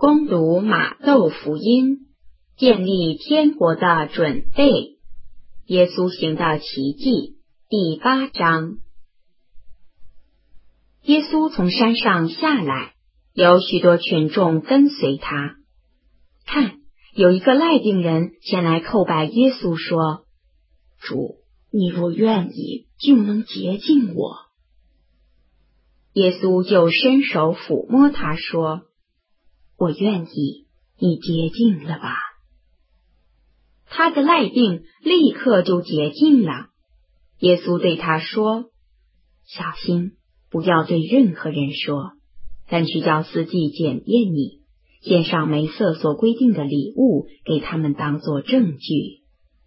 攻读马窦福音，建立天国的准备。耶稣行的奇迹，第8章。耶稣从山上下来，有许多群众跟随他。看，有一个癩病人前来叩拜耶稣说：“ 主，你若愿意，就能洁净我。” 耶稣就伸手抚摸他说：“ 我愿意，你洁净了吧。” 他的癩病立刻就洁净了。耶稣对他说：“小心，不要对任何人说，但去叫司祭检验你，献上梅瑟所规定的礼物，给他们当作证据。”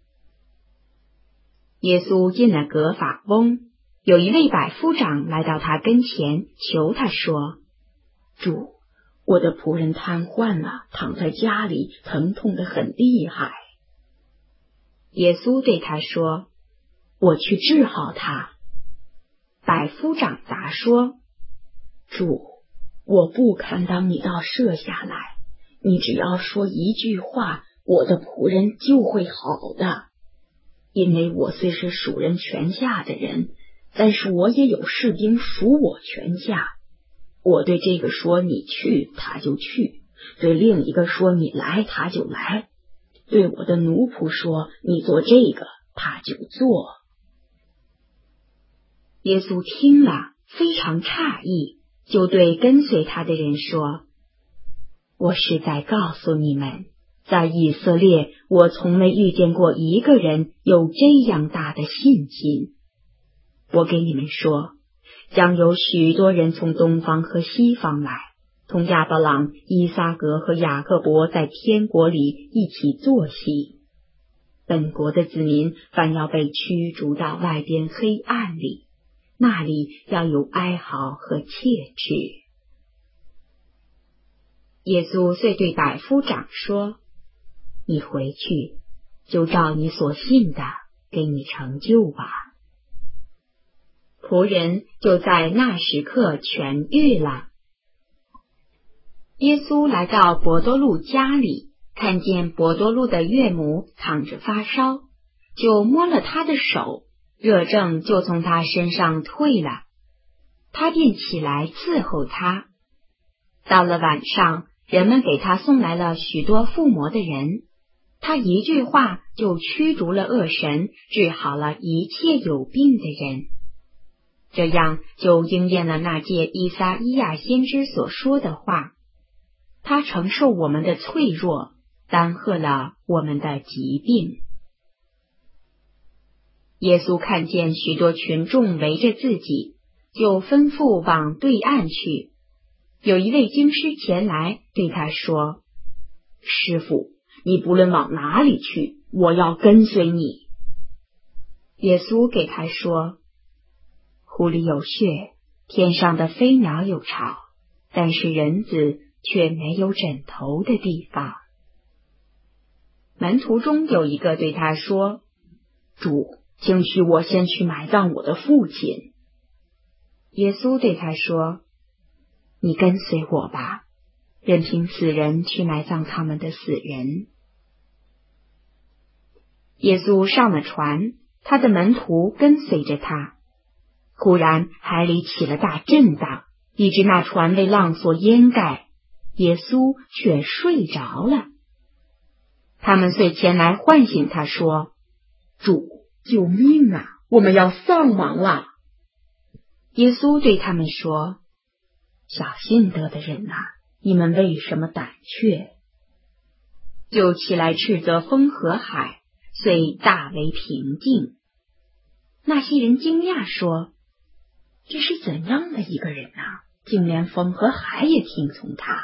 耶稣进了革法翁，有一位百夫长来到他跟前，求他说：“ 主，我的仆人瘫痪了，躺在家里，疼痛得很厉害。” 耶稣对他说：“ 我去治好他。” 百夫长答说：“ 主，我不堪当你到舍下来，你只要说一句话，我的仆人就会好的。因为我虽是属人权下的人，但是我也有士兵属我权下。我对这个说你去，他就去；对另一个说你来，他就来；对我的奴仆说你做这个，他就做。” 耶稣听了，非常诧异，就对跟随他的人说：“我实在告诉你们，在以色列，我从没遇见过一个人有这样大的信心。我给你们说，将有许多人从东方和西方来，同亚伯朗、以撒格和雅各伯在天国里一起坐席。本国的子民反要被驱逐到外边黑暗里，那里要有哀嚎和切齿。”耶稣遂对百夫长说：“你回去，就照你所信的给你成就吧。”仆人就在那时刻痊愈了。耶稣来到伯多禄家里，看见伯多禄的岳母躺着发烧，就摸了他的手，热症就从他身上退了，他便起来伺候他。到了晚上，人们给他送来了许多附魔的人，他一句话就驱逐了恶神，治好了一切有病的人。这样就应验了那届以撒伊亚先知所说的话：“他承受我们的脆弱，担荷了我们的疾病。”耶稣看见许多群众围着自己，就吩咐往对岸去。有一位经师前来对他说：“师傅，你不论往哪里去，我要跟随你。”耶稣给他说：“湖里有穴，天上的飞鸟有巢，但是人子却没有枕头的地方。”门徒中有一个对他说：“ 主，请许我先去埋葬我的父亲。” 耶稣对他说：“你跟随我吧，任凭死人去埋葬他们的死人。”耶稣上了船，他的门徒跟随着他。忽然海里起了大震荡，以致那船被浪所淹盖，耶稣却睡着了。他们遂前来唤醒他说：“ 主，救命啊！我们要丧亡了。” 耶稣对他们说：“小信德的人啊，你们为什么胆怯？”就起来斥责风和海，遂大为平静。那些人惊讶说：“这是怎样的一个人啊？竟连风和海也听从他。”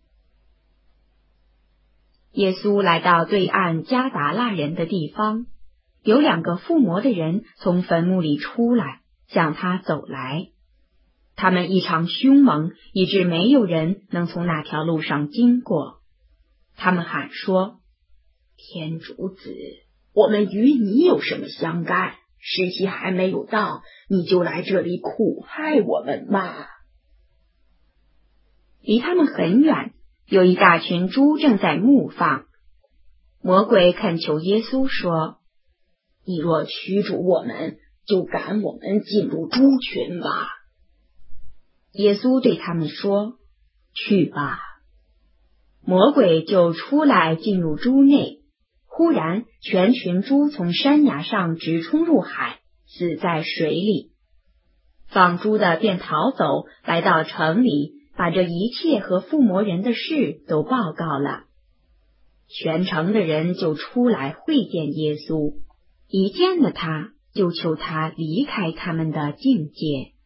耶稣来到对岸加达拉人的地方，有2个附魔的人从坟墓里出来，向他走来。他们异常凶猛，以致没有人能从那条路上经过。他们喊说：“ 天主子，我们与你有什么相干？时期还没有到，你就来这里苦害我们吗？” 离他们很远， 有一大群猪正在牧放。魔鬼恳求耶稣说： 你若驱逐我们，就赶我们进入猪群吧。 耶稣对他们说： 去吧。 魔鬼就出来进入猪内，忽然全群猪从山崖上直冲入海，死在水里。放猪的便逃走，来到城里，把这一切和附魔人的事都报告了。全城的人就出来会见耶稣，一见了他，就求他离开他们的境界。